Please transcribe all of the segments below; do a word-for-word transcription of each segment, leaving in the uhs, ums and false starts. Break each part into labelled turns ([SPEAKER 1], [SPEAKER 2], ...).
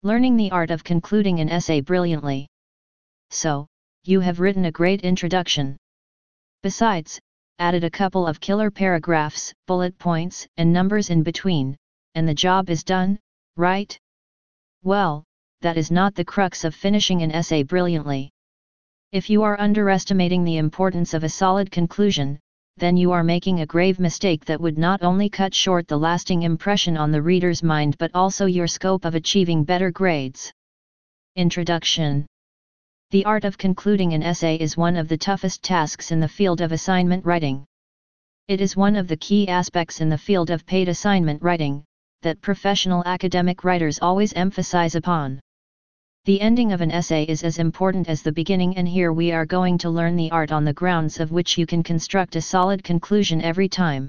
[SPEAKER 1] Learning the art of concluding an essay brilliantly. So, you have written a great introduction. Besides, added a couple of killer paragraphs, bullet points, and numbers in between, and the job is done, right? Well, that is not the crux of finishing an essay brilliantly. If you are underestimating the importance of a solid conclusion, then you are making a grave mistake that would not only cut short the lasting impression on the reader's mind but also your scope of achieving better grades. Introduction. The art of concluding an essay is one of the toughest tasks in the field of assignment writing. It is one of the key aspects in the field of paid assignment writing, that professional academic writers always emphasize upon. The ending of an essay is as important as the beginning, and here we are going to learn the art on the grounds of which you can construct a solid conclusion every time.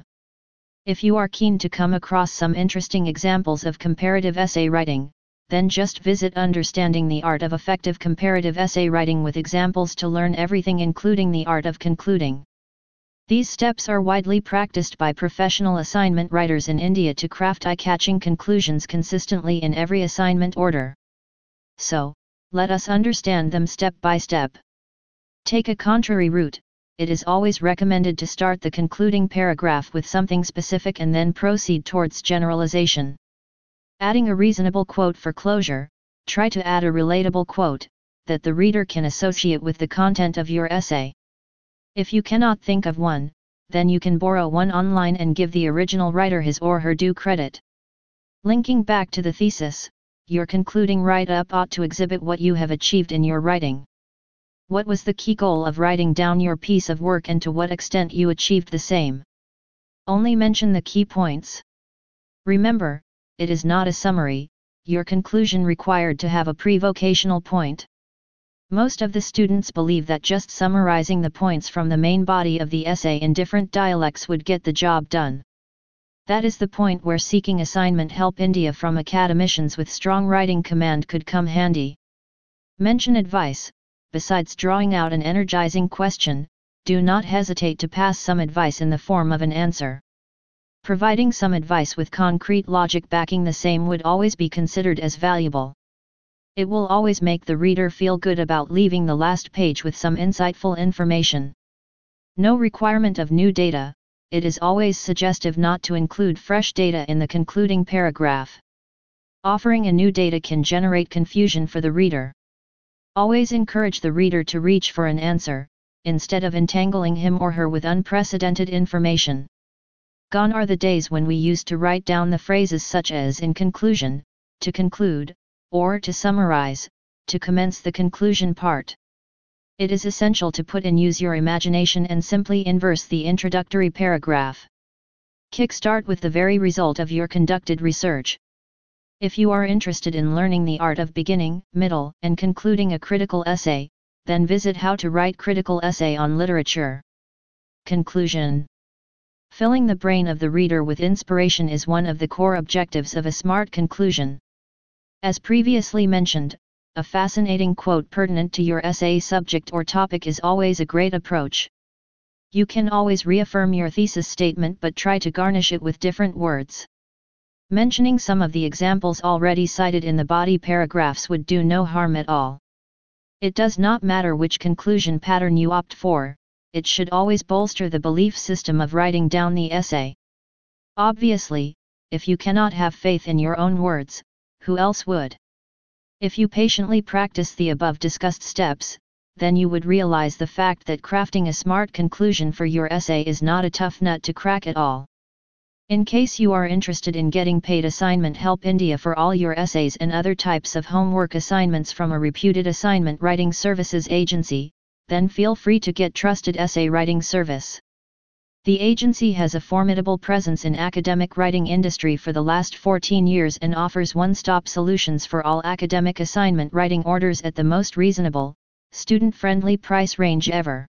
[SPEAKER 1] If you are keen to come across some interesting examples of comparative essay writing, then just visit Understanding the Art of Effective Comparative Essay Writing with examples to learn everything including the art of concluding. These steps are widely practiced by professional assignment writers in India to craft eye-catching conclusions consistently in every assignment order. So, let us understand them step by step. Take a contrary route. It is always recommended to start the concluding paragraph with something specific and then proceed towards generalization. Adding a reasonable quote for closure, try to add a relatable quote that the reader can associate with the content of your essay. If you cannot think of one, then you can borrow one online and give the original writer his or her due credit. Linking back to the thesis, your concluding write-up ought to exhibit what you have achieved in your writing. What was the key goal of writing down your piece of work and to what extent you achieved the same? Only mention the key points. Remember, it is not a summary, your conclusion required to have a pre-vocational point. Most of the students believe that just summarizing the points from the main body of the essay in different dialects would get the job done. That is the point where seeking assignment help India from academicians with strong writing command could come handy. Mention advice. Besides drawing out an energizing question, do not hesitate to pass some advice in the form of an answer. Providing some advice with concrete logic backing the same would always be considered as valuable. It will always make the reader feel good about leaving the last page with some insightful information. No requirement of new data. It is always suggestive not to include fresh data in the concluding paragraph. Offering a new data can generate confusion for the reader. Always encourage the reader to reach for an answer, instead of entangling him or her with unprecedented information. Gone are the days when we used to write down the phrases such as in conclusion, to conclude, or to summarize, to commence the conclusion part. It is essential to put in use your imagination and simply inverse the introductory paragraph. Kickstart with the very result of your conducted research. If you are interested in learning the art of beginning, middle, and concluding a critical essay, then visit How to Write Critical Essay on Literature. Conclusion. Filling the brain of the reader with inspiration is one of the core objectives of a smart conclusion. As previously mentioned, a fascinating quote pertinent to your essay subject or topic is always a great approach. You can always reaffirm your thesis statement but try to garnish it with different words. Mentioning some of the examples already cited in the body paragraphs would do no harm at all. It does not matter which conclusion pattern you opt for, it should always bolster the belief system of writing down the essay. Obviously, if you cannot have faith in your own words, who else would? If you patiently practice the above discussed steps, then you would realize the fact that crafting a smart conclusion for your essay is not a tough nut to crack at all. In case you are interested in getting paid assignment help India for all your essays and other types of homework assignments from a reputed assignment writing services agency, then feel free to get Trusted Essay Writing Service. The agency has a formidable presence in academic writing industry for the last fourteen years and offers one-stop solutions for all academic assignment writing orders at the most reasonable, student-friendly price range ever.